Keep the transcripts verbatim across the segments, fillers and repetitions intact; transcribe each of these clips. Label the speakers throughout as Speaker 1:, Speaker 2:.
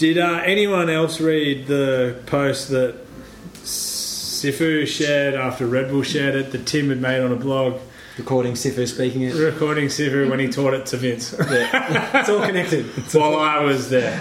Speaker 1: Did uh, anyone else read the post that Sifu shared after Red Bull shared it, that Tim had made on a blog?
Speaker 2: Recording Sifu speaking it.
Speaker 1: Recording Sifu when he taught it to Vince.
Speaker 2: Yeah. It's all connected. It's
Speaker 1: While
Speaker 2: all...
Speaker 1: I was there.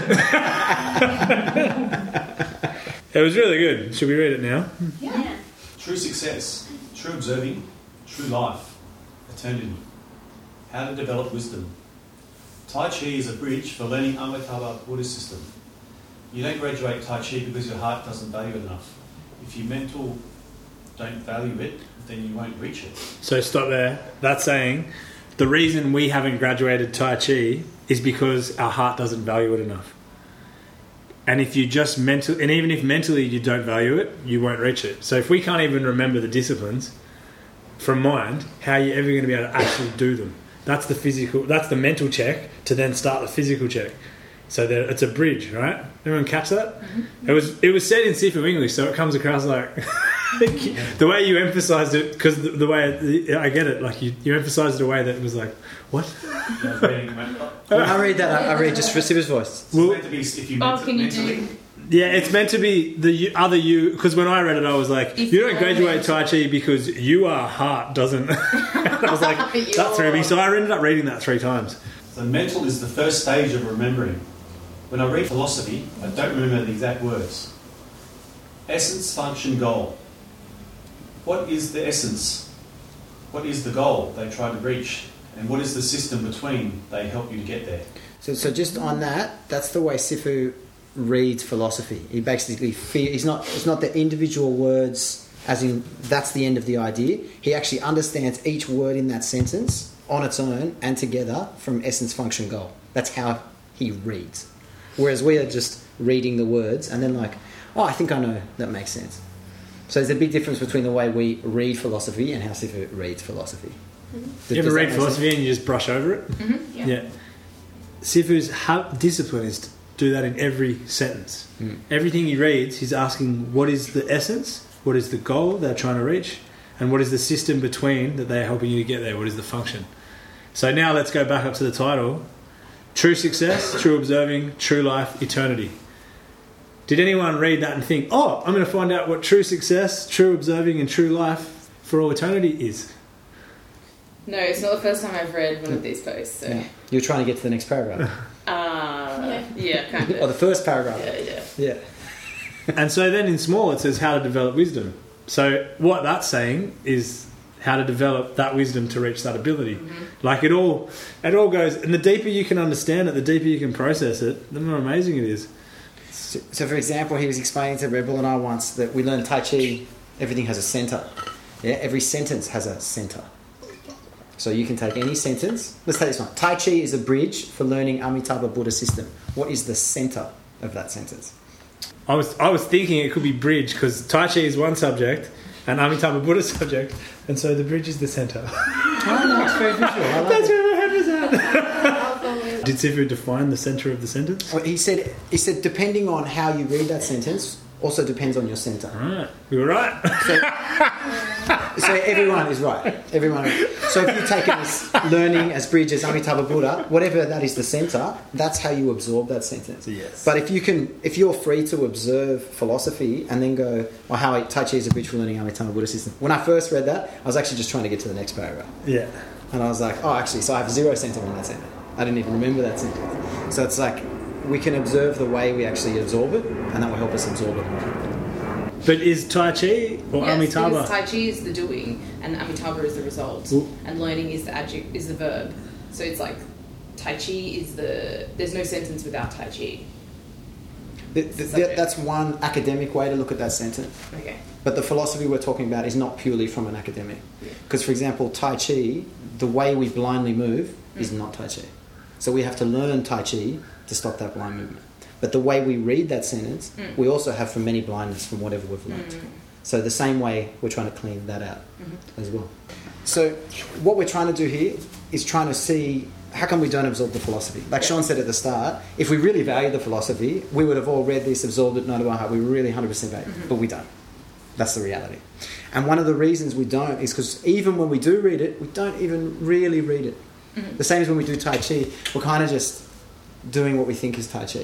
Speaker 1: It was really good. Should we read it now?
Speaker 3: Yeah.
Speaker 4: True success, true observing, true life, eternity. How to develop wisdom. Tai Chi is a bridge for learning Amitabha Buddhist system. You don't graduate Tai Chi because your heart doesn't value it enough. If your mental don't value it, then you won't reach it.
Speaker 1: So stop there. That's saying the reason we haven't graduated Tai Chi is because our heart doesn't value it enough. And if you just mental, and even if mentally you don't value it, you won't reach it. So if we can't even remember the disciplines from mind, how are you ever going to be able to actually do them? That's the physical. That's the mental check to then start the physical check. So that it's a bridge, right? Everyone catch that? Mm-hmm. It was it was said in Sifu English, so it comes across like the way you emphasised it, because the, the way I get it, like you, you emphasised it a way that it was like, what?
Speaker 2: I read that. I, I read just for Sifu's voice.
Speaker 4: It's meant to be if you
Speaker 3: Oh,
Speaker 4: meant
Speaker 3: can you
Speaker 4: mentally.
Speaker 3: do?
Speaker 1: Yeah, it's meant to be the you- other you, because when I read it, I was like,
Speaker 3: If
Speaker 1: you don't
Speaker 3: you're
Speaker 1: graduate
Speaker 3: mental.
Speaker 1: Tai Chi because you are heart doesn't. I was like,
Speaker 3: But
Speaker 1: that threw me.
Speaker 3: you're-
Speaker 1: So I ended up reading that three times.
Speaker 4: So mental is the first stage of remembering. When I read philosophy, I don't remember the exact words. Essence, function, goal. What is the essence? What is the goal they try to reach? And what is the system between they help you to get there?
Speaker 2: So, so just on that, that's the way Sifu reads philosophy. He basically fe- he's not it's not the individual words as in that's the end of the idea. He actually understands each word in that sentence on its own and together from essence, function, goal. That's how he reads. Whereas we are just reading the words and then like, oh, I think I know, that makes sense. So there's a big difference between the way we read philosophy and how Sifu reads philosophy.
Speaker 3: Mm-hmm.
Speaker 1: You ever
Speaker 2: Does that
Speaker 1: read
Speaker 2: make
Speaker 1: philosophy
Speaker 2: sense?
Speaker 1: and you just brush over it?
Speaker 3: Mm-hmm. Yeah.
Speaker 1: Yeah. Sifu's ha- discipline is to do that in every sentence.
Speaker 2: Mm.
Speaker 1: Everything he reads, he's asking what is the essence, what is the goal they're trying to reach, and what is the system between that they're helping you to get there, what is the function. So now let's go back up to the title. True success, true observing, true life, eternity. Did anyone read that and think, oh, I'm going to find out what true success, true observing, and true life for all eternity is?
Speaker 5: No, it's not the first time I've read one of these posts. So.
Speaker 2: Yeah. You're trying to get to the next paragraph.
Speaker 5: Uh, yeah, kind
Speaker 2: Or
Speaker 5: of.
Speaker 2: the first paragraph.
Speaker 5: Yeah, yeah.
Speaker 2: Yeah.
Speaker 1: And so then in small it says how to develop wisdom. So what that's saying is how to develop that wisdom to reach that ability.
Speaker 5: Mm-hmm.
Speaker 1: Like it all, it all goes, and the deeper you can understand it, the deeper you can process it, the more amazing it is.
Speaker 2: So, so for example, he was explaining to Rebel and I once that we learned Tai Chi, everything has a centre. Yeah, every sentence has a centre. So you can take any sentence. Let's take this one. Tai Chi is a bridge for learning Amitabha Buddha system. What is the centre of that sentence?
Speaker 1: I was I was thinking it could be bridge because Tai Chi is one subject and Amitabha Buddha subject, and so the bridge is the centre.
Speaker 2: Oh, no, it's very visual. I like
Speaker 1: That's
Speaker 2: it.
Speaker 1: where my head was at. Did Sifu define the centre of the sentence?
Speaker 2: Well, he said, he said, depending on how you read that sentence, also depends on your centre.
Speaker 1: Right, we were right.
Speaker 2: So, so everyone is right. Everyone. So if you've taken this learning as bridge as Amitabha Buddha, whatever that is the centre, that's how you absorb that sentence.
Speaker 1: Yes.
Speaker 2: But if you can, if you're free to observe philosophy and then go, well, how Tai Chi is a bridge for learning Amitabha Buddha system. When I first read that, I was actually just trying to get to the next paragraph,
Speaker 1: Yeah.
Speaker 2: and I was like, oh, actually, so I have zero centre in that sentence. I didn't even remember that sentence. So it's like we can observe the way we actually absorb it, and that will help us absorb it more.
Speaker 1: But is Tai Chi or
Speaker 5: Yes,
Speaker 1: Amitabha?
Speaker 5: because Tai Chi is the doing and Amitabha is the result,
Speaker 1: Ooh.
Speaker 5: and learning is the adjective, is the verb. So it's like Tai Chi is the. There's no sentence without Tai Chi.
Speaker 2: The, the, the, that's one academic way to look at that sentence.
Speaker 5: Okay.
Speaker 2: But the philosophy we're talking about is not purely from an academic. Because, for example, Tai Chi, the way we blindly move is not Tai Chi. So we have to learn Tai Chi to stop that blind movement. But the way we read that sentence,
Speaker 5: Mm.
Speaker 2: we also have from many blindness from whatever we've learned.
Speaker 5: Mm.
Speaker 2: So the same way, we're trying to clean that out
Speaker 5: Mm-hmm.
Speaker 2: as well. So what we're trying to do here is trying to see how come we don't absorb the philosophy. Like Sean said at the start, if we really value the philosophy, we would have all read this, absorbed it, known it by heart. We really one hundred percent value it,
Speaker 5: Mm-hmm.
Speaker 2: but we don't. That's the reality. And one of the reasons we don't is because even when we do read it, we don't even really read it.
Speaker 5: Mm-hmm.
Speaker 2: The same as when we do Tai Chi, we're kind of just doing what we think is Tai Chi.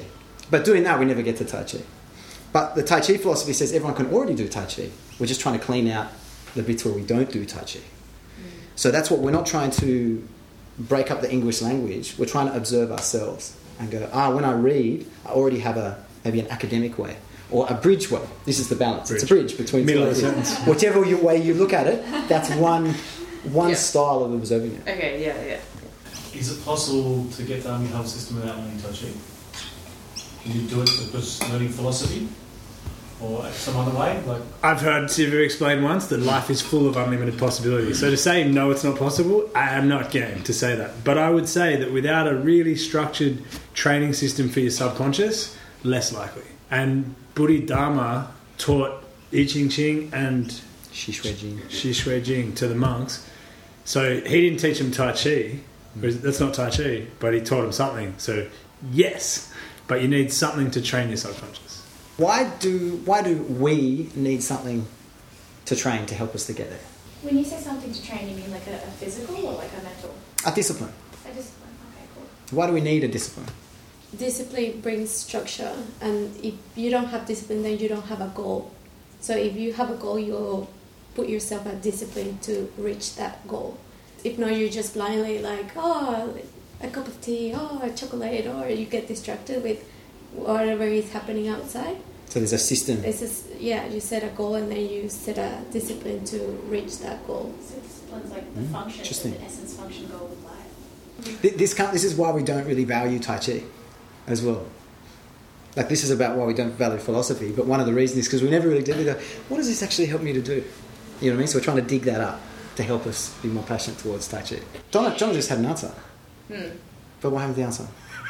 Speaker 2: But doing that, we never get to Tai Chi. But the Tai Chi philosophy says everyone can already do Tai Chi. We're just trying to clean out the bits where we don't do Tai Chi. So that's what we're not trying to break up the English language. We're trying to observe ourselves and go, ah, when I read, I already have a maybe an academic way or a bridge way. This is the balance. Bridge. It's a bridge between
Speaker 1: middle
Speaker 2: two
Speaker 1: of the sentence.
Speaker 2: Whichever you, way you look at it, that's one one
Speaker 5: Yeah.
Speaker 2: style of observing it.
Speaker 5: Okay, yeah, yeah.
Speaker 4: Is it possible to get the Army Health System without learning Tai Chi? Can you do it because learning philosophy? Or some other way? Like
Speaker 1: I've heard Sivu explain once that life is full of unlimited possibilities. So to say no, it's not possible, I am not game to say that. But I would say that without a really structured training system for your subconscious, less likely. And Bodhidharma taught I Ching Ching and
Speaker 2: Shi Shui Jing.
Speaker 1: Shi Shui Jing to the monks. So he didn't teach them Tai Chi. Because that's not Tai Chi, but he taught them something. So yes, but you need something to train your subconscious.
Speaker 2: Why do why do we need something to train to help us to get there?
Speaker 3: When you say something to train, you mean like a, a physical or like a mental?
Speaker 2: A discipline.
Speaker 3: A discipline. Okay, cool.
Speaker 2: Why do we need a discipline?
Speaker 6: Discipline brings structure, and if you don't have discipline, then you don't have a goal. So if you have a goal, you'll put yourself at discipline to reach that goal. If not, you're just blindly like, oh, a cup of tea, oh, a chocolate, or you get distracted with whatever is happening outside.
Speaker 2: So there's a system.
Speaker 6: It's just, yeah, you set a goal and then you set a discipline to reach that goal.
Speaker 3: So discipline's like the
Speaker 2: Mm,
Speaker 3: function,
Speaker 2: interesting.
Speaker 3: the essence, function, goal of life.
Speaker 2: Th- This can't, this is why we don't really value Tai Chi as well. Like this is about why we don't value philosophy, but one of the reasons is because we never really did. We go, what does this actually help me to do? You know what I mean? So we're trying to dig that up to help us be more passionate towards Tai Chi. John, John just had an answer.
Speaker 5: Hmm.
Speaker 2: But what happened to the answer?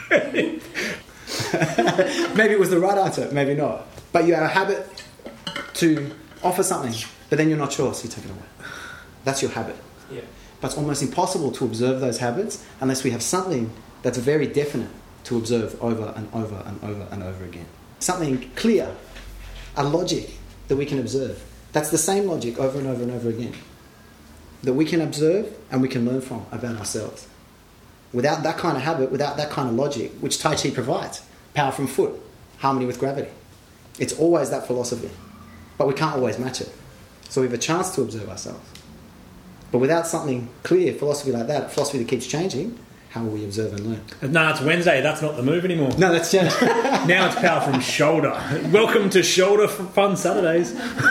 Speaker 2: Maybe it was the right answer, maybe not. But you have a habit to offer something, but then you're not sure, so you take it away. That's your habit.
Speaker 1: Yeah.
Speaker 2: But it's almost impossible to observe those habits unless we have something that's very definite to observe over and over and over and over again. Something clear, a logic that we can observe. That's the same logic over and over and over again. That we can observe and we can learn from about ourselves. Without that kind of habit, without that kind of logic, which Tai Chi provides, power from foot, harmony with gravity. It's always that philosophy. But we can't always match it. So we have a chance to observe ourselves. But without something clear, philosophy like that, philosophy that keeps changing, how will we observe and learn?
Speaker 1: No, it's Wednesday. That's not the move anymore.
Speaker 2: No, that's just...
Speaker 1: Now it's power from shoulder. Welcome to Shoulder Fun Saturdays.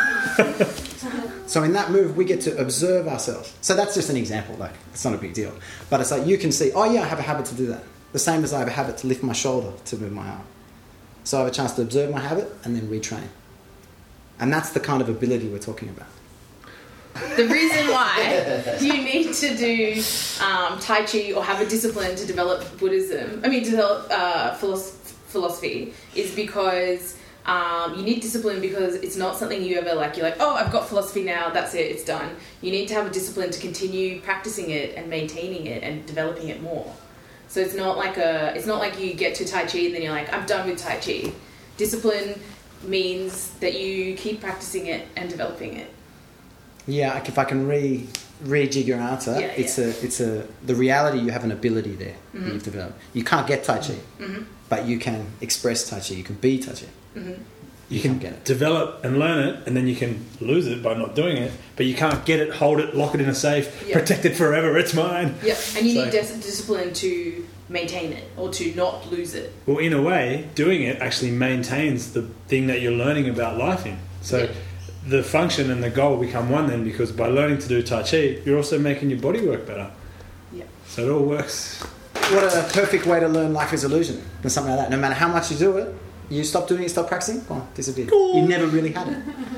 Speaker 2: So in that move, we get to observe ourselves. So that's just an example. Like, it's not a big deal. But it's like you can see, oh yeah, I have a habit to do that. The same as I have a habit to lift my shoulder to move my arm. So I have a chance to observe my habit and then retrain. And that's the kind of ability we're talking about.
Speaker 5: The reason why you need to do um, Tai Chi or have a discipline to develop Buddhism, I mean, develop uh, philosophy, philosophy, is because um, you need discipline because it's not something you ever like, you're like, oh, I've got philosophy now, that's it, it's done. You need to have a discipline to continue practicing it and maintaining it and developing it more. So it's not like a, it's not like you get to Tai Chi and then you're like, I'm done with Tai Chi. Discipline means that you keep practicing it and developing it.
Speaker 2: Yeah, like if I can re rejig your answer,
Speaker 5: Yeah,
Speaker 2: it's
Speaker 5: yeah.
Speaker 2: a it's a the reality you have an ability there
Speaker 5: Mm-hmm.
Speaker 2: that you've developed. You can't get Tai Chi,
Speaker 5: Mm-hmm.
Speaker 2: but you can express Tai Chi. You can be Tai Chi.
Speaker 5: Mm-hmm.
Speaker 2: You,
Speaker 1: You
Speaker 2: can
Speaker 1: can
Speaker 2: get it.
Speaker 1: develop and learn it, and then you can lose it by not doing it. But you can't get it, hold it, lock it in a safe,
Speaker 5: Yeah.
Speaker 1: protect it forever. It's mine.
Speaker 5: Yeah, and you
Speaker 1: So-
Speaker 5: need dis- discipline to maintain it or to not lose it.
Speaker 1: Well, in a way, doing it actually maintains the thing that you're learning about life in. So
Speaker 5: Yeah.
Speaker 1: the function and the goal become one then, because by learning to do Tai Chi, you're also making your body work better.
Speaker 5: Yeah.
Speaker 1: So it all works.
Speaker 2: What a perfect way to learn life is illusion, or something like that. No matter how much you do it, you stop doing it, stop practicing, gone, disappeared. You never really had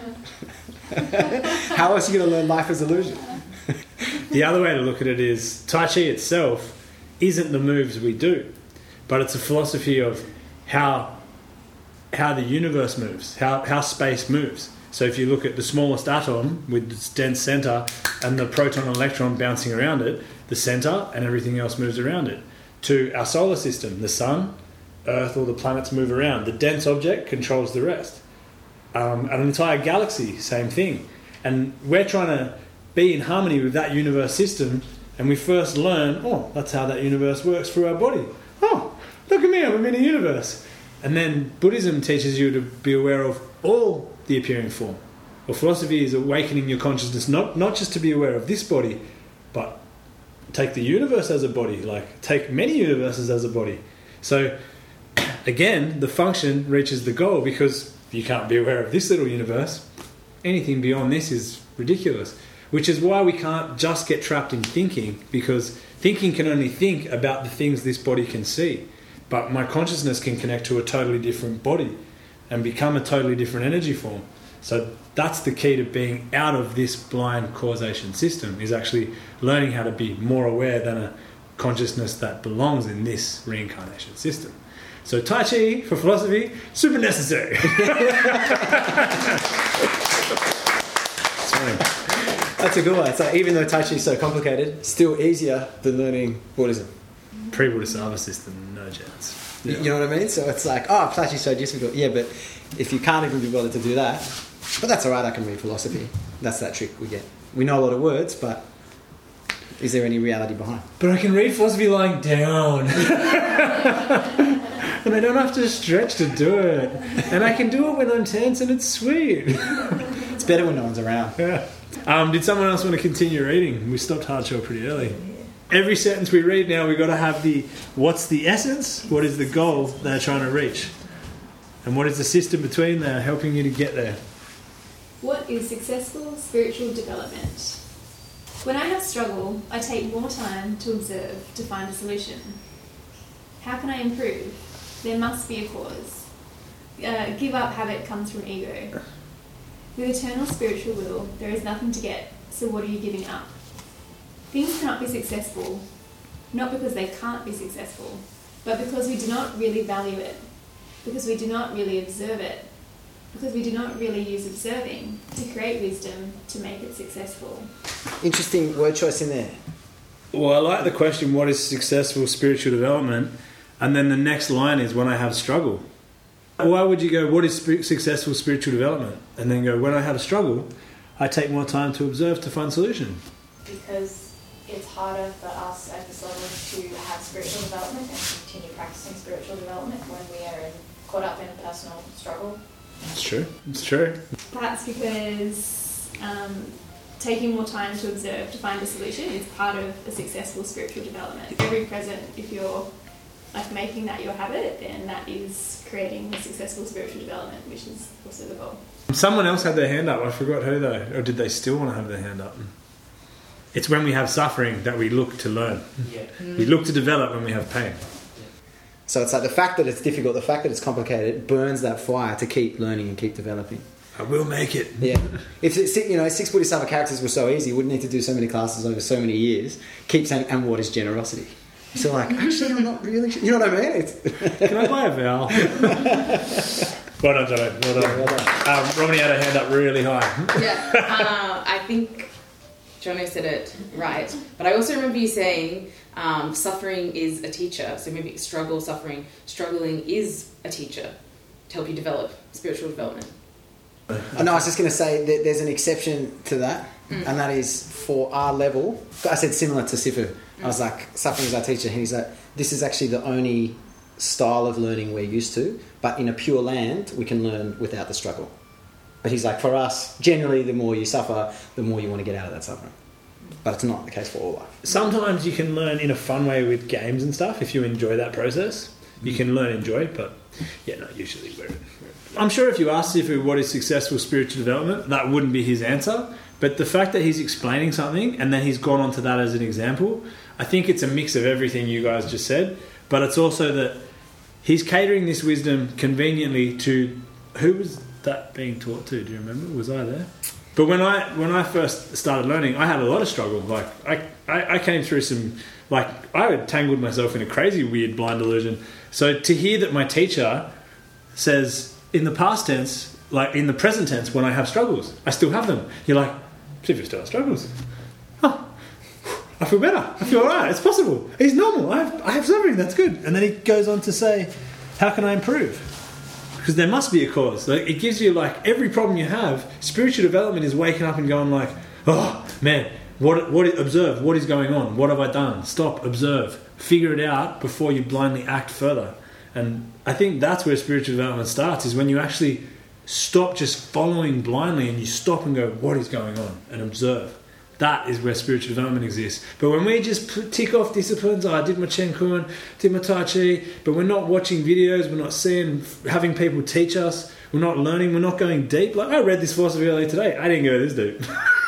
Speaker 2: it. How else are you going to learn life is illusion?
Speaker 1: The other way to look at it is Tai Chi itself isn't the moves we do, but it's a philosophy of how how the universe moves, how, how space moves. So if you look at the smallest atom with its dense center and the proton and electron bouncing around it, the center and everything else moves around it. To our solar system, the sun, Earth, all the planets move around. The dense object controls the rest. Um, an entire galaxy, same thing. And we're trying to be in harmony with that universe system, and we first learn, oh, that's how that universe works through our body. Oh, look at me, I'm in a universe. And then Buddhism teaches you to be aware of all the appearing form. Well, philosophy is awakening your consciousness, not, not just to be aware of this body, but take the universe as a body, like take many universes as a body. So again, the function reaches the goal because you can't be aware of this little universe. Anything beyond this is ridiculous, which is why we can't just get trapped in thinking, because thinking can only think about the things this body can see. But my consciousness can connect to a totally different body and become a totally different energy form. So that's the key to being out of this blind causation system, is actually learning how to be more aware than a consciousness that belongs in this reincarnation system. So Tai Chi for philosophy, super necessary.
Speaker 2: That's a good one. So even though Tai Chi is so complicated, still easier than learning Buddhism.
Speaker 1: Pre-Buddhist Sava system, no chance.
Speaker 2: You- You know what I mean? So it's like, oh, Tai Chi is so difficult. Yeah, but if you can't even be bothered to do that, but that's all right, I can read philosophy. That's that trick we get. We know a lot of words, but is there any reality behind?
Speaker 1: But I can read philosophy lying down. And I don't have to stretch to do it. And I can do it when I'm tense and it's sweet.
Speaker 2: It's better when no one's around.
Speaker 1: Yeah. Um, did someone else want to continue reading? We stopped Hardshell pretty early. Every sentence we read now, we've got to have the, what's the essence, what is the goal they're trying to reach, and what is the system between there helping you to get there.
Speaker 7: What is successful spiritual development? When I have struggle, I take more time to observe to find a solution. How can I improve? There must be a cause. Uh, give up habit comes from ego. With eternal spiritual will, there is nothing to get, so what are you giving up? Things cannot be successful, not because they can't be successful, but because we do not really value it, because we do not really observe it, because we do not really use observing to create wisdom to make it successful.
Speaker 2: Interesting word choice in there.
Speaker 1: Well, I like the question, what is successful spiritual development? And then the next line is, when I have struggle. Why would you go, what is sp- successful spiritual development? And then go, when I have a struggle, I take more time to observe to find solution.
Speaker 3: Because it's harder for us at this level to have spiritual development and continue practicing spiritual development when we are in, caught up in a personal struggle.
Speaker 1: It's true. It's true.
Speaker 7: Perhaps because um, taking more time to observe to find a solution is part of a successful spiritual development. Every present, if you're like making that your habit, then that is creating a successful spiritual development, which is also the goal.
Speaker 1: Someone else had their hand up. I forgot who though. Or did they still want to have their hand up? It's when we have suffering that we look to learn.
Speaker 8: Yeah.
Speaker 1: We look to develop when we have pain.
Speaker 2: So it's like the fact that it's difficult, the fact that it's complicated, burns that fire to keep learning and keep developing.
Speaker 1: I will make it.
Speaker 2: Yeah. If it's, you know, six Bodhisattva characters were so easy, we wouldn't need to do so many classes over so many years. Keep saying, and what is generosity? So like, actually, I'm not really sure. You know what I mean? It's
Speaker 1: Can I play a vowel? Well done, Johnny. Well done.
Speaker 2: well done.
Speaker 1: Um, Romney had a hand up really high.
Speaker 5: Yeah, uh, I think Jono said it right. But I also remember you saying um, suffering is a teacher. So maybe struggle, suffering, struggling is a teacher to help you develop spiritual development.
Speaker 2: Oh, no, I was just going to say that there's an exception to that, mm. and that is for our level. I said similar to Sifu. Mm. I was like, suffering is our teacher. And he's like, this is actually the only style of learning we're used to, but in a pure land, we can learn without the struggle. But he's like, for us, generally, the more you suffer, the more you want to get out of that suffering. But it's not the case for all life.
Speaker 1: Sometimes you can learn in a fun way with games and stuff if you enjoy that process. You can learn enjoy it, but yeah, no, usually we're... I'm sure if you asked Sifu what is successful spiritual development, that wouldn't be his answer. But the fact that he's explaining something and then he's gone on to that as an example, I think it's a mix of everything you guys just said. But it's also that he's catering this wisdom conveniently to... Who was that being taught to? Do you remember? Was I there? But when I when I first started learning, I had a lot of struggle. Like I, I, I came through some... Like I had tangled myself in a crazy weird blind delusion. So to hear that my teacher says... in the past tense, like in the present tense, when I have struggles, I still have them. You're like, Sifu still has struggles. Oh, I feel better. I feel alright. It's possible. He's normal. I have, I have suffering. That's good. And then he goes on to say, how can I improve? Because there must be a cause. Like, it gives you like every problem you have. Spiritual development is waking up and going like, oh man, what? What? Observe. What is going on? What have I done? Stop. Observe. Figure it out before you blindly act further. And I think that's where spiritual development starts, is when you actually stop just following blindly and you stop and go, what is going on? And observe. That is where spiritual development exists. But when we just put, tick off disciplines, oh, I did my Chen Kun, did my Tai Chi, but we're not watching videos, we're not seeing, having people teach us, we're not learning, we're not going deep. Like, I read this philosophy earlier today. I didn't go this deep.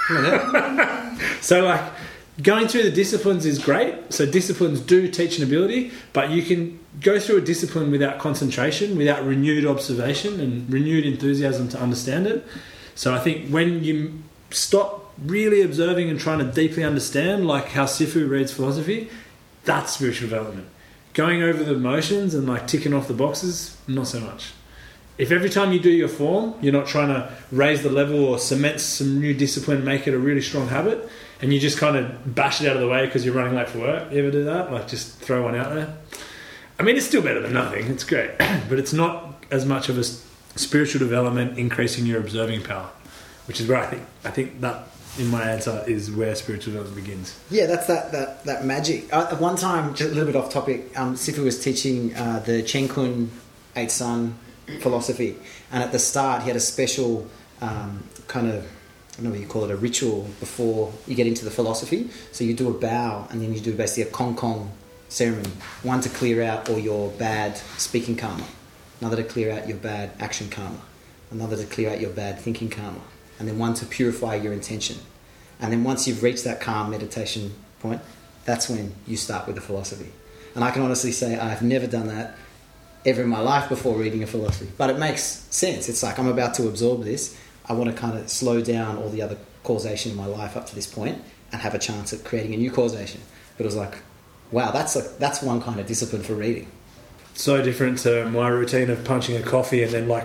Speaker 1: So, like, going through the disciplines is great. So disciplines do teach an ability, but you can go through a discipline without concentration, without renewed observation and renewed enthusiasm to understand it. So I think when you stop really observing and trying to deeply understand, like how Sifu reads philosophy, that's spiritual development. Going over the motions and like ticking off the boxes, not so much. If every time you do your form, you're not trying to raise the level or cement some new discipline, make it a really strong habit, and you just kind of bash it out of the way because you're running late for work, you ever do that? Like just throw one out there? I mean, it's still better than nothing. It's great. But it's not as much of a spiritual development increasing your observing power, which is where I think, I think that, in my answer, is where spiritual development begins.
Speaker 2: Yeah, that's that that, that magic. Uh, at one time, just a little bit off topic, um, Sifu was teaching uh, the Chen Kun Eight Sun philosophy, and at the start he had a special um, kind of, I don't know what you call it, a ritual before you get into the philosophy. So you do a bow, and then you do basically a Kong Kong ceremony. One to clear out all your bad speaking karma, another to clear out your bad action karma, another to clear out your bad thinking karma, and then one to purify your intention. And then once you've reached that calm meditation point, that's when you start with the philosophy. And I can honestly say I've never done that ever in my life before reading a philosophy. But it makes sense. It's like I'm about to absorb this. I want to kind of slow down all the other causation in my life up to this point and have a chance at creating a new causation. But it was like, wow, that's a, that's one kind of discipline for reading.
Speaker 1: So different to my routine of punching a coffee and then like,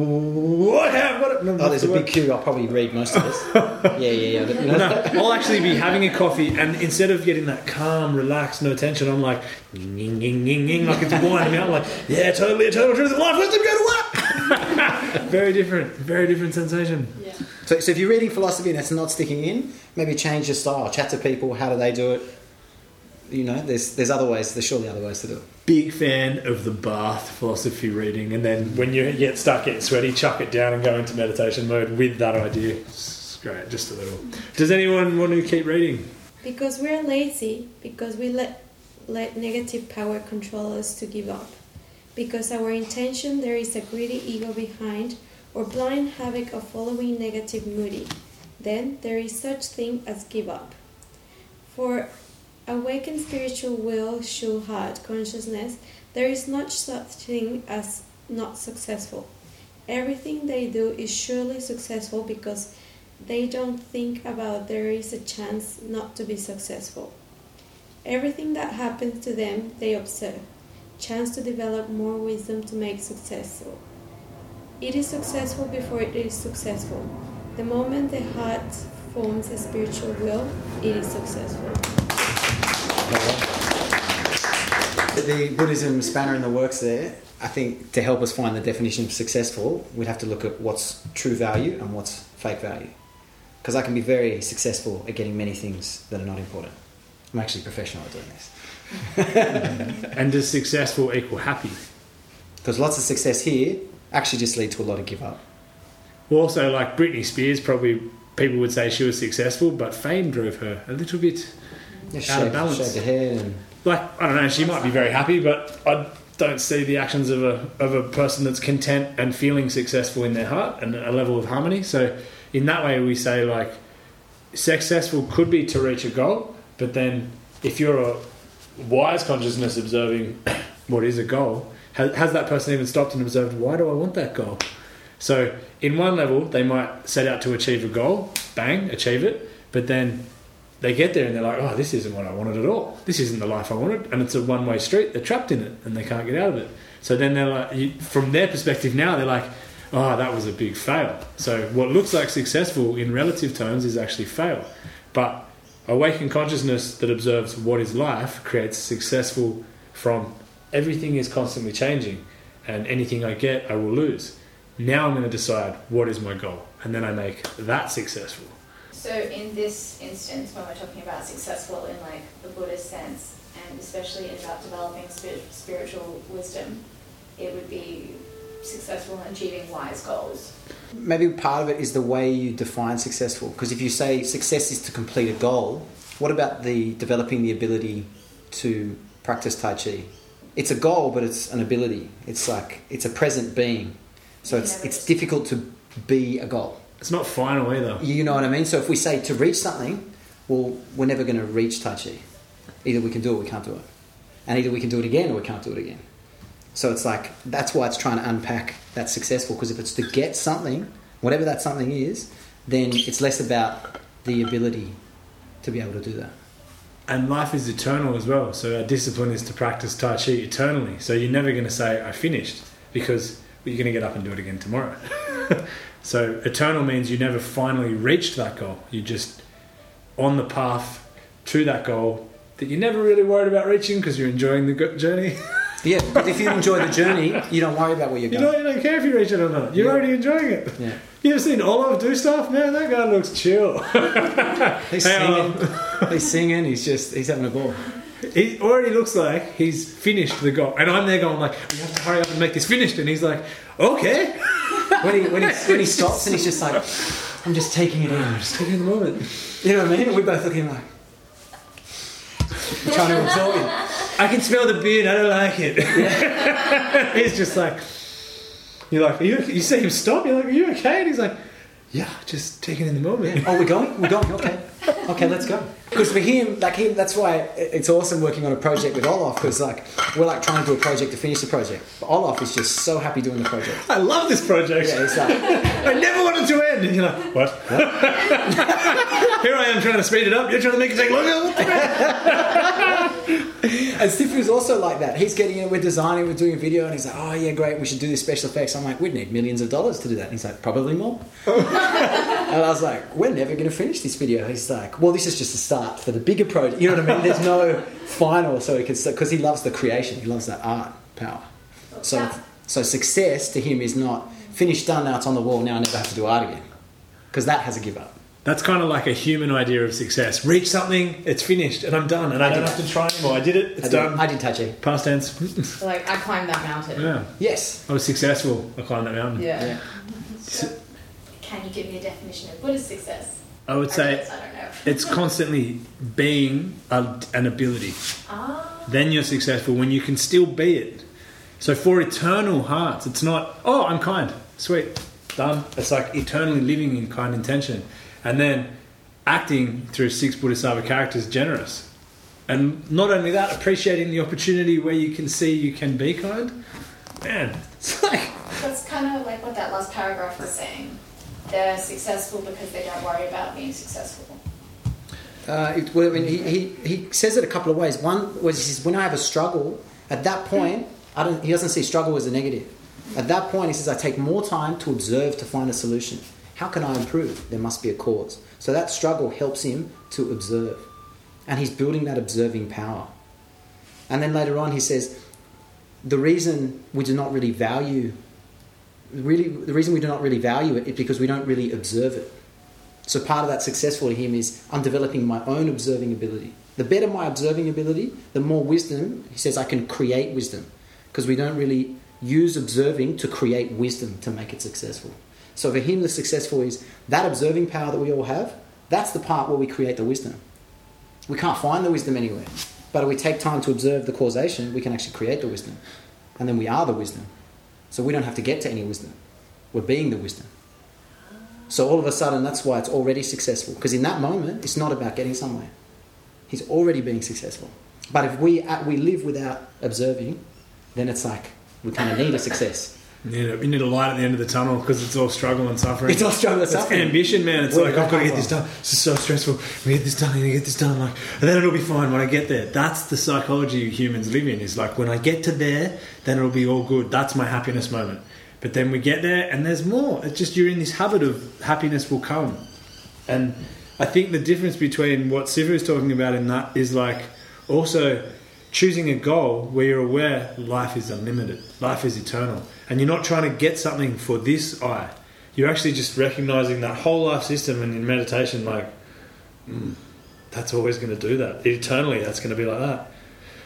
Speaker 1: what happened?
Speaker 2: Oh, there's a big queue. I'll probably read most of this. yeah, yeah, yeah. But, you know.
Speaker 1: No, I'll actually be having a coffee, and instead of getting that calm, relaxed, no tension, I'm like, ging, ging, ging, ging, like it's blinding me out. I'm like, yeah, totally, a total truth of life. Wisdom, go to work. Very different, very different sensation.
Speaker 5: Yeah.
Speaker 2: So, so if you're reading philosophy and it's not sticking in, maybe change your style. Chat to people. How do they do it? You know, there's there's other ways. There's surely other ways to do it.
Speaker 1: Big fan of the bath philosophy reading, and then when you get start getting sweaty, chuck it down and go into meditation mode with that idea. It's great, just a little. Does anyone want to keep reading?
Speaker 6: Because we're lazy, because we let let negative power control us to give up. Because our intention there is a greedy ego behind, or blind havoc of following negative moody. Then there is such thing as give up. For awakened spiritual will, shu heart, consciousness, there is not such thing as not successful. Everything they do is surely successful because they don't think about there is a chance not to be successful. Everything that happens to them, they observe. Chance to develop more wisdom to make successful. It is successful before it is successful. The moment the heart forms a spiritual will, it is successful.
Speaker 2: The Buddhism spanner in the works there, I think to help us find the definition of successful, we'd have to look at what's true value and what's fake value. Because I can be very successful at getting many things that are not important. I'm actually professional at doing this.
Speaker 1: And does successful equal happy?
Speaker 2: Because lots of success here actually just lead to a lot of give up.
Speaker 1: Well, also, like Britney Spears, probably people would say she was successful, but fame drove her a little bit
Speaker 2: Yeah,
Speaker 1: out
Speaker 2: shaved,
Speaker 1: of balance.
Speaker 2: shaved her head and...
Speaker 1: Like, I don't know, she might be very happy, but I don't see the actions of a of a person that's content and feeling successful in their heart and a level of harmony. So in that way we say, like, successful could be to reach a goal, but then if you're a wise consciousness observing what is a goal, has, has that person even stopped and observed, why do I want that goal? So in one level they might set out to achieve a goal, bang, achieve it, but then they get there and they're like, oh, this isn't what I wanted at all. This isn't the life I wanted. And it's a one-way street. They're trapped in it and they can't get out of it. So then they're like, you, from their perspective now, they're like, oh, that was a big fail. So what looks like successful in relative terms is actually fail. But awakened consciousness that observes what is life creates successful from everything is constantly changing and anything I get, I will lose. Now I'm going to decide what is my goal. And then I make that successful.
Speaker 3: So in this instance, when we're talking about successful in like the Buddhist sense, and especially about developing spiritual wisdom, it would be successful in achieving wise goals.
Speaker 2: Maybe part of it is the way you define successful. Because if you say success is to complete a goal, what about the developing the ability to practice Tai Chi? It's a goal, but it's an ability. It's like it's a present being. So it's it's difficult to be a goal.
Speaker 1: It's not final either.
Speaker 2: You know what I mean? So if we say to reach something, well, we're never going to reach Tai Chi. Either we can do it or we can't do it. And either we can do it again or we can't do it again. So it's like, that's why it's trying to unpack that successful, because if it's to get something, whatever that something is, then it's less about the ability to be able to do that.
Speaker 1: And life is eternal as well. So our discipline is to practice Tai Chi eternally. So you're never going to say, I finished, because you're going to get up and do it again tomorrow. So eternal means you never finally reached that goal. You're just on the path to that goal that you're never really worried about reaching because you're enjoying the go- journey.
Speaker 2: Yeah, but if you enjoy the journey, you don't worry about where you're
Speaker 1: You
Speaker 2: going.
Speaker 1: don't, you don't care if you reach it or not. You're
Speaker 2: Yeah.
Speaker 1: already enjoying it.
Speaker 2: Yeah.
Speaker 1: You ever seen Olive do stuff? Man, that guy looks chill.
Speaker 2: He's
Speaker 1: Hey,
Speaker 2: singing.
Speaker 1: Olive.
Speaker 2: He's singing. He's just he's having a ball.
Speaker 1: He already looks like he's finished the goal. And I'm there going like, we have to hurry up and make this finished. And he's like, okay.
Speaker 2: When he when he when he stops and he's just like, I'm just taking it in.
Speaker 1: I'm just taking the moment.
Speaker 2: You know what I mean? And we both look at him like, trying to absorb it.
Speaker 1: I can smell the beard. I don't like it. He's just like, you're like, are you, you see him stop. You're like, are you okay? And he's like, yeah, just taking in the moment.
Speaker 2: Oh, we're going? We're going? Okay. Okay, let's go. Because for him, like him, that's why it's awesome working on a project with Olaf, because like we're like trying to do a project to finish the project. But Olaf is just so happy doing the project.
Speaker 1: I love this project.
Speaker 2: Yeah, he's like,
Speaker 1: I never wanted to end. And you're like, what? What? Here I am trying to speed it up. You're trying to make it take longer.
Speaker 2: and Stifu's also like that. He's getting it, we're designing, we're doing a video, and he's like, oh yeah, great, we should do this special effects. I'm like, we'd need millions of dollars to do that. And he's like, probably more. And I was like, we're never going to finish this video. He's like, well, this is just a start for the bigger project. You know what I mean? There's no final, so he can, because he loves the creation, he loves that art power. So, so success to him is not finished, done, now it's on the wall, now I never have to do art again, because that has a give up.
Speaker 1: That's kind of like a human idea of success. Reach something, it's finished, and I'm done, and I, I don't have to try anymore. I did it, it's
Speaker 2: I
Speaker 1: done.
Speaker 2: Did, I did Tai Chi.
Speaker 1: Past tense.
Speaker 5: Like, I climbed that mountain.
Speaker 1: Yeah.
Speaker 2: Yes.
Speaker 1: I was successful. I climbed that mountain.
Speaker 5: Yeah.
Speaker 2: Yeah.
Speaker 3: So, can you give me a definition of what is success?
Speaker 1: I would
Speaker 3: I
Speaker 1: say
Speaker 3: guess I don't know.
Speaker 1: it's constantly being a, an ability.
Speaker 3: Ah.
Speaker 1: Then you're successful when you can still be it. So for eternal hearts, it's not, oh, I'm kind. Sweet. Done. It's like eternally living in kind intention. And then acting through six Bodhisattva characters, generous. And not only that, appreciating the opportunity where you can see you can be kind. Man, it's like...
Speaker 3: That's kind of like what that last paragraph was saying. They're successful because they don't worry about being successful.
Speaker 2: Uh, it, well, I mean, he, he, he says it a couple of ways. One was he says, when I have a struggle, at that point, I don't, he doesn't see struggle as a negative. At that point, he says, I take more time to observe to find a solution. How can I improve? There must be a cause. So that struggle helps him to observe. And he's building that observing power. And then later on, he says, the reason we do not really value, really, the reason we do not really value it is because we don't really observe it. So part of that successful to him is I'm developing my own observing ability. The better my observing ability, the more wisdom, he says, I can create wisdom. Because we don't really use observing to create wisdom to make it successful. So for him, the successful is that observing power that we all have, that's the part where we create the wisdom. We can't find the wisdom anywhere. But if we take time to observe the causation, we can actually create the wisdom. And then we are the wisdom. So we don't have to get to any wisdom. We're being the wisdom. So all of a sudden, that's why it's already successful. Because in that moment, it's not about getting somewhere. He's already being successful. But if we we live without observing, then it's like we kind of need a success.
Speaker 1: You need a, you need a light at the end of the tunnel because it's all struggle and suffering.
Speaker 2: It's all struggle and
Speaker 1: It's
Speaker 2: suffering.
Speaker 1: ambition, man. It's
Speaker 2: Where
Speaker 1: like,
Speaker 2: did
Speaker 1: I've
Speaker 2: that
Speaker 1: got to
Speaker 2: come
Speaker 1: get this
Speaker 2: from?
Speaker 1: done. This is so stressful. I'm going to get this done. I'm going to get this done. Like, and then it'll be fine when I get there. That's the psychology humans live in. Is like, when I get to there, then it'll be all good. That's my happiness moment. But then we get there and there's more. It's just you're in this habit of happiness will come. And I think the difference between what Sifu is talking about in that is like also choosing a goal where you're aware life is unlimited, life is eternal, and you're not trying to get something for this eye. You're actually just recognizing that whole life system, and in meditation, like, mm, that's always going to do that. Eternally, that's going to be like that.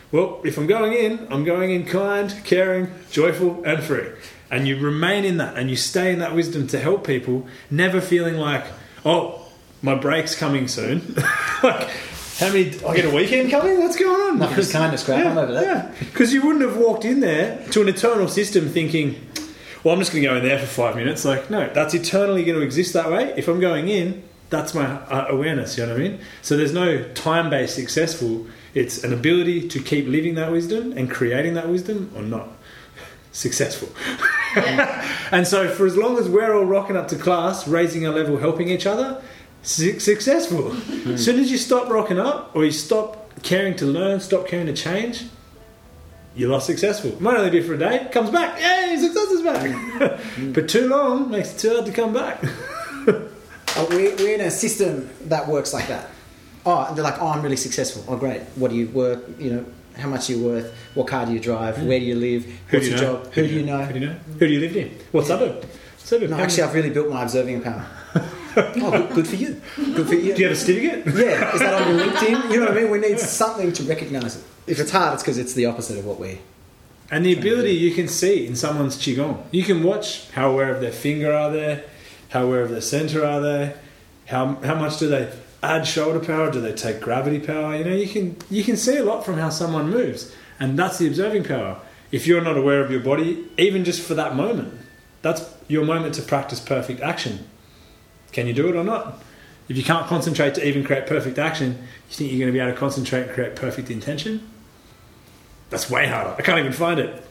Speaker 1: well, if I'm going in, I'm going in kind, caring, joyful, and free. And you remain in that, and you stay in that wisdom to help people, never feeling like, oh, my break's coming soon. Like, how many? I get a weekend coming. What's going on?
Speaker 2: Nothing's kindness, crap. I'm over that.
Speaker 1: Yeah, because you wouldn't have walked in there to an eternal system thinking, well, I'm just going to go in there for five minutes. Like, no, that's eternally going to exist that way. If I'm going in, that's my uh, awareness. You know what I mean? So there's no time-based successful. It's an ability to keep living that wisdom and creating that wisdom or not. Successful.
Speaker 5: Yeah.
Speaker 1: And so for as long as we're all rocking up to class, raising our level, helping each other, su- successful. As soon as you stop rocking up or you stop caring to learn, stop caring to change, you're lost successful. Might only be for a day, comes back, yay, success is back. But too long makes it too hard to come back.
Speaker 2: Oh, we're, we're in a system that works like that. Oh, they're like, oh, I'm really successful. Oh, great. What do you work? You know, how much are you worth? What car do you drive?
Speaker 1: Mm.
Speaker 2: Where do you live?
Speaker 1: Who
Speaker 2: What's
Speaker 1: do you
Speaker 2: your
Speaker 1: know?
Speaker 2: job? Who, do you know?
Speaker 1: Who do you know? Who do you live in? What suburb? Suburb.
Speaker 2: No,
Speaker 1: How
Speaker 2: actually,
Speaker 1: many-
Speaker 2: I've really built my observing power. Oh, good, good for you. Good for you.
Speaker 1: do you have a certificate?
Speaker 2: Yeah, is that on your LinkedIn? You know what I mean? We need something to recognise it. If it's hard, it's because it's the opposite of what we're...
Speaker 1: And the ability you can see in someone's qigong. You can watch how aware of their finger are they, how aware of their center are they, how how much do they add shoulder power, do they take gravity power? You know, you can you can see a lot from how someone moves, and that's the observing power. If you're not aware of your body, even just for that moment, that's your moment to practice perfect action. Can you do it or not? If you can't concentrate to even create perfect action, you think you're going to be able to concentrate and create perfect intention? That's way harder. I can't even find it.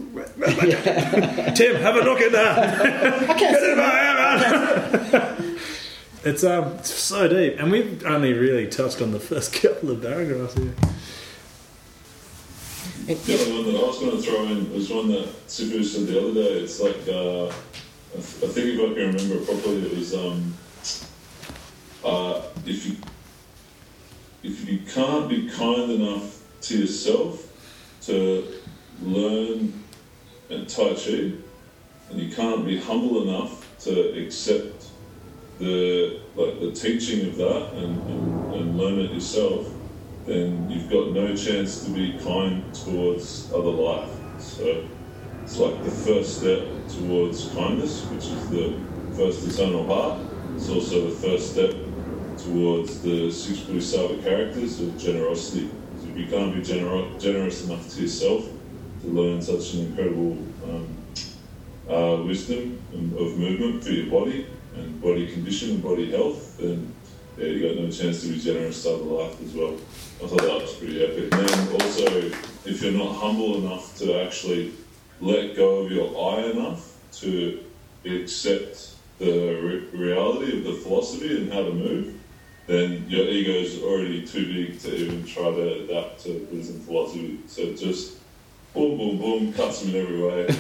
Speaker 1: Tim, have a look at that.
Speaker 2: I can't
Speaker 1: Get
Speaker 2: see
Speaker 1: in my hand. It's um, it's so deep, and we've only really touched on the first couple of paragraphs here.
Speaker 8: The other one that I was going to throw in was one that Sifu said the other day. It's like, uh, I, th- I think if I can remember properly, it was um, uh, if you if you can't be kind enough to yourself to learn Tai Chi, and you can't be humble enough to accept the like the teaching of that and, and, and learn it yourself, then you've got no chance to be kind towards other life. So it's like the first step towards kindness, which is the first eternal heart. It's also the first step towards the six Bodhisattva characters of generosity. So if you can't be gener- generous enough to yourself to learn such an incredible um, uh, wisdom of movement for your body and body condition and body health, then yeah, you got no chance to be generous to other life as well. I thought that was pretty epic. And then also, if you're not humble enough to actually let go of your I enough to accept the re- reality of the philosophy and how to move, then your ego is already too big to even try to adapt to Buddhism philosophy. So just boom, boom, boom, cuts them in every way.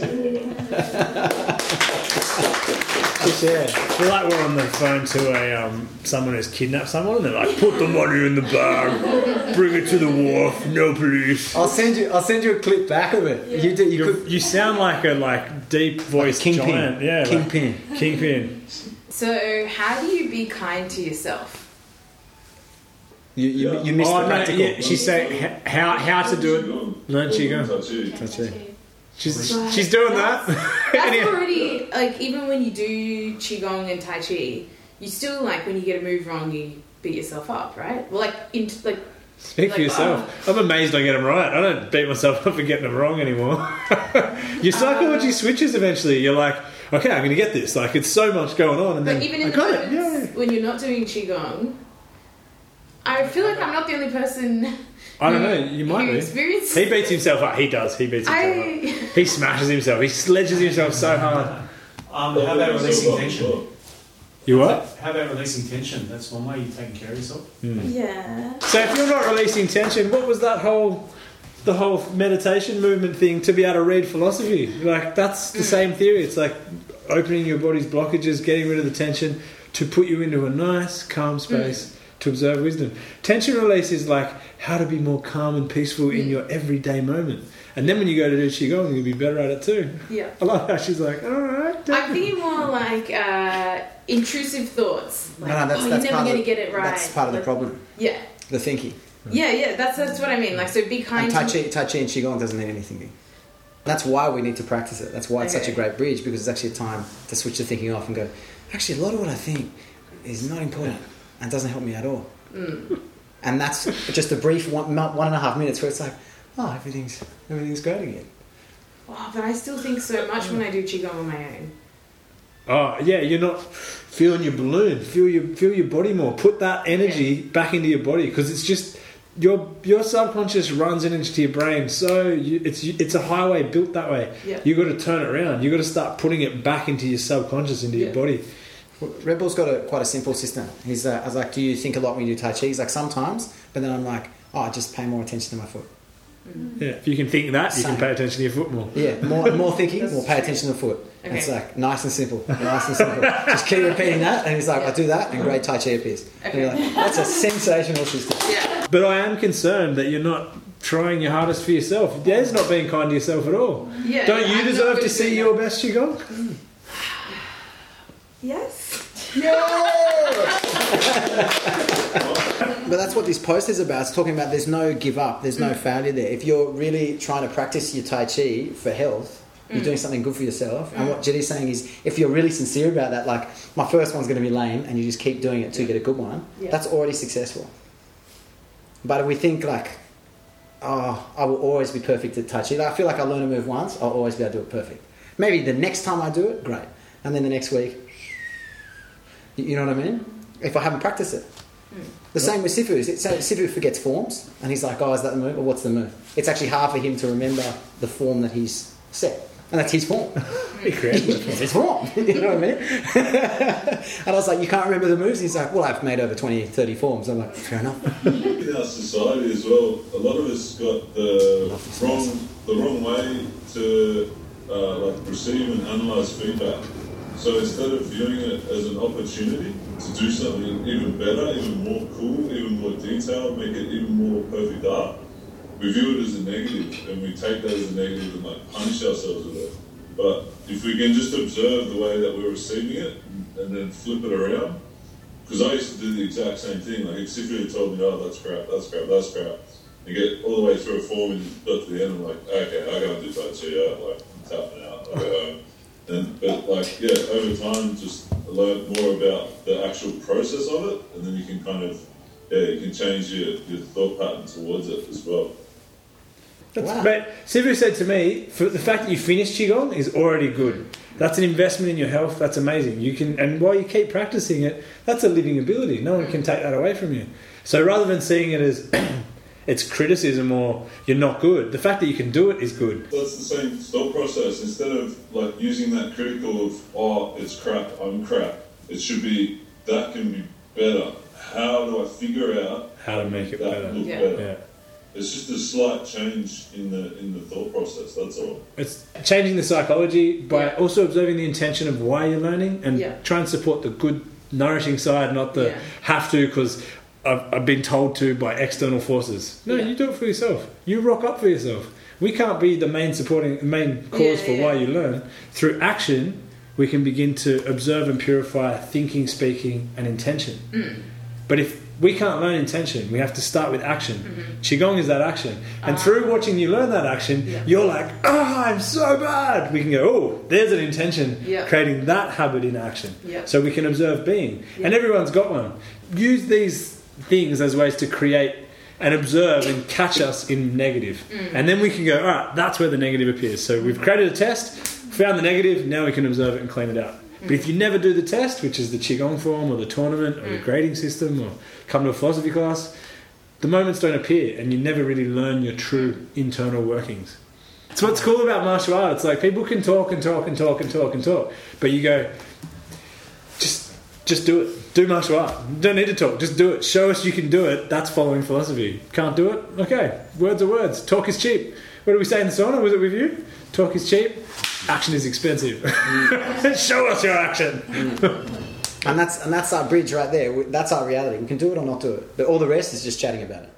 Speaker 8: So,
Speaker 1: Yeah, I feel like we're on the phone to a um, someone who's kidnapped someone, and they're like, "Put the money in the bag, bring it to the wharf, no police."
Speaker 2: I'll send you. I'll send you a clip back of it.
Speaker 6: Yeah.
Speaker 2: You do, you
Speaker 1: You,
Speaker 2: could
Speaker 1: you sound like a like deep voiced
Speaker 2: Kingpin.
Speaker 1: giant, yeah,
Speaker 2: Kingpin.
Speaker 1: like, Kingpin.
Speaker 5: So, how do you be kind to yourself?
Speaker 2: You you,
Speaker 8: Yeah.
Speaker 2: you missed
Speaker 1: Oh
Speaker 2: the
Speaker 1: no,
Speaker 2: practical.
Speaker 1: yeah, she's saying h- how how to do it. Learn Qigong.
Speaker 8: Tai Chi.
Speaker 2: That's it.
Speaker 1: She's
Speaker 5: Right.
Speaker 1: she's doing that.
Speaker 5: That's
Speaker 1: Anyway.
Speaker 5: already, like, even when you do Qigong and Tai Chi, you still, like, when you get a move wrong, you beat yourself up, right? Well, like, in, like,
Speaker 1: Speak
Speaker 5: Like,
Speaker 1: for yourself. I'm amazed I get them right. I don't beat myself up for getting them wrong anymore. Your psychology
Speaker 5: Uh,
Speaker 1: switches eventually. You're like, okay, I'm going to get this. Like, it's so much going on, and
Speaker 5: but
Speaker 1: then
Speaker 5: even
Speaker 1: I
Speaker 5: in the
Speaker 1: got it.
Speaker 5: moments
Speaker 1: Yeah.
Speaker 5: when you're not doing Qigong, I feel like I'm not the only person
Speaker 1: I don't
Speaker 5: who-
Speaker 1: know. You might
Speaker 5: who
Speaker 1: be.
Speaker 5: experience.
Speaker 1: He beats himself up. He does. He beats himself up.
Speaker 5: I,
Speaker 1: He smashes himself. He sledges himself so hard.
Speaker 4: Um, how about releasing tension?
Speaker 1: You what?
Speaker 4: How about releasing tension? That's one way you're taking care of yourself.
Speaker 5: yeah.
Speaker 1: So if you're not releasing tension, what was that whole, the whole meditation movement thing to be able to read philosophy? Like that's the same theory. It's like opening your body's blockages, getting rid of the tension to put you into a nice, calm space to observe wisdom. Tension release is like how to be more calm and peaceful in your everyday moment. And then when you go to do Qigong, you'll be better at it too.
Speaker 5: Yeah.
Speaker 1: I love how she's like, all right.
Speaker 5: I'm thinking more like uh, intrusive thoughts. Like,
Speaker 2: No, no, that's,
Speaker 5: oh,
Speaker 2: that's
Speaker 5: you're
Speaker 2: part
Speaker 5: never going
Speaker 2: of
Speaker 5: to
Speaker 2: the,
Speaker 5: get it right.
Speaker 2: That's part of the
Speaker 5: Like,
Speaker 2: problem.
Speaker 5: Yeah.
Speaker 2: The thinking.
Speaker 5: Yeah, yeah, that's that's what I mean. Like, so be kind
Speaker 2: And Tai
Speaker 5: to
Speaker 2: Chi, Tai Chi and Qigong doesn't need anything. That's why we need to practice it. That's why it's
Speaker 5: Okay.
Speaker 2: such a great bridge, because it's actually a time to switch the thinking off and go, actually, a lot of what I think is not important and doesn't help me at all.
Speaker 5: Mm.
Speaker 2: And that's just a brief one, one and a half minutes where it's like, oh, everything's everything's great again.
Speaker 5: Oh, but I still think so much when I do Qigong on my own.
Speaker 1: Oh yeah, you're not feeling your balloon. Feel your feel your body more. Put that energy back into your body, because it's just your your subconscious runs it into your brain. So you, it's it's a highway built that way.
Speaker 5: Yeah.
Speaker 1: You got to turn it around. You got to start putting it back into your subconscious, into
Speaker 5: Yeah.
Speaker 1: your body.
Speaker 2: Red Bull's got a quite a simple system. He's, uh, I was like, do you think a lot when you do Tai Chi? He's like, sometimes, but then I'm like, oh, I just pay more attention to my foot.
Speaker 1: Yeah, if you can think that, you
Speaker 2: Same.
Speaker 1: can pay attention to your foot more.
Speaker 2: Yeah, more more thinking, more pay attention to the foot.
Speaker 5: Okay.
Speaker 2: It's like nice and simple, nice and simple. Just keep repeating that, and he's like, I do that, and great Tai Chi appears. And you're like, that's a sensational system.
Speaker 5: Yeah.
Speaker 1: But I am concerned that you're not trying your hardest for yourself. There's not being kind to yourself at all.
Speaker 5: Yeah.
Speaker 1: Don't
Speaker 5: yeah,
Speaker 1: you
Speaker 5: I'm
Speaker 1: deserve
Speaker 5: not
Speaker 1: to
Speaker 5: good
Speaker 1: see
Speaker 5: at
Speaker 1: your
Speaker 5: that.
Speaker 1: best Qigong?
Speaker 5: Yes.
Speaker 2: But that's what this post is about. It's talking about there's no give up, there's no failure there. If you're really trying to practice your Tai Chi for health, you're
Speaker 5: Mm.
Speaker 2: doing something good for yourself. And what Jetty's saying is, if you're really sincere about that, like, my first one's going to be lame, and you just keep doing it to get a good one,
Speaker 5: Yeah.
Speaker 2: that's already successful. But if we think like, oh, I will always be perfect at Tai Chi, like, I feel like I learn a move once, I'll always be able to do it perfect. Maybe the next time I do it, great. And then the next week, you you know what I mean? If I haven't practiced it. The same with Sifu. So Sifu forgets forms, and he's like, oh, is that the move? Or what's the move? It's actually hard for him to remember the form that he's set. And that's his form.
Speaker 1: Be creative.
Speaker 2: It's his form. You know what I mean? And I was like, you can't remember the moves? He's like, well, I've made over twenty, thirty forms. I'm like, fair enough.
Speaker 8: In our society as well, a lot of us got the wrong the wrong way to uh, like receive and analyse feedback. So instead of viewing it as an opportunity to do something even better, even more cool, even more detailed, make it even more perfect art, we view it as a negative, and we take that as a negative and like punish ourselves with it. But if we can just observe the way that we're receiving it and then flip it around, because I used to do the exact same thing. Like if Sifu had told me, oh, that's crap, that's crap, that's crap, you get all the way through a form and you got to the end, I'm like, okay, I go and do Tai Chi, yeah, like I'm tapping out, I go home. And, but like, yeah, over time, just learn more about the actual process of it, and then you can kind of, yeah, you can change your, your thought pattern towards it as well.
Speaker 1: That's,
Speaker 2: Wow.
Speaker 1: But Sifu said to me, for the fact that you finished Qigong is already good. That's an investment in your health. That's amazing. You can, and while you keep practicing it, that's a living ability. No one can take that away from you. So rather than seeing it as it's criticism or you're not good, the fact that you can do it is good.
Speaker 8: That's the same thought process. Instead of like using that critical of, oh, it's crap, I'm crap, it should be, that can be better. How do I figure out
Speaker 1: How to make it
Speaker 8: that
Speaker 1: better.
Speaker 8: look
Speaker 5: Yeah.
Speaker 8: better?
Speaker 1: Yeah.
Speaker 8: It's just a slight change in the in the thought process, that's all.
Speaker 1: It's changing the psychology by
Speaker 5: Yeah.
Speaker 1: also observing the intention of why you're learning and
Speaker 5: Yeah.
Speaker 1: try and support the good, nourishing side, not the
Speaker 5: Yeah.
Speaker 1: have to because I've, I've been told to by external forces. No,
Speaker 5: Yeah.
Speaker 1: you do it for yourself. You rock up for yourself. We can't be the main supporting, main cause
Speaker 5: Yeah,
Speaker 1: for
Speaker 5: yeah.
Speaker 1: why you learn. Through action, we can begin to observe and purify thinking, speaking, and intention.
Speaker 5: Mm.
Speaker 1: But if we can't learn intention, we have to start with action.
Speaker 5: Mm-hmm.
Speaker 1: Qigong is that action. And
Speaker 5: Ah.
Speaker 1: through watching you learn that action,
Speaker 5: Yeah.
Speaker 1: you're like, oh, I'm so bad. We can go, oh, there's an intention,
Speaker 5: Yeah.
Speaker 1: creating that habit in action.
Speaker 5: Yeah.
Speaker 1: So we can observe being.
Speaker 5: Yeah.
Speaker 1: And everyone's got one. Use these things as ways to create and observe and catch us in negative.
Speaker 5: Mm.
Speaker 1: And then we can go, all right, that's where the negative appears. So we've created a test, found the negative, now we can observe it and clean it out. But if you never do the test, which is the Qigong form or the tournament or the
Speaker 5: Mm.
Speaker 1: grading system or come to a philosophy class, the moments don't appear and you never really learn your true internal workings. It's what's cool about martial arts. Like people can talk and talk and talk and talk and talk, but you go, just just do it. Do martial art. Don't need to talk. Just do it. Show us you can do it. That's following philosophy. Can't do it? Okay. Words are words. Talk is cheap. What did we say in the sauna? Was it with you? Talk is cheap. Action is expensive. Show us your action.
Speaker 2: And that's and that's our bridge right there. We- That's our reality. We can do it or not do it. But all the rest is just chatting about it.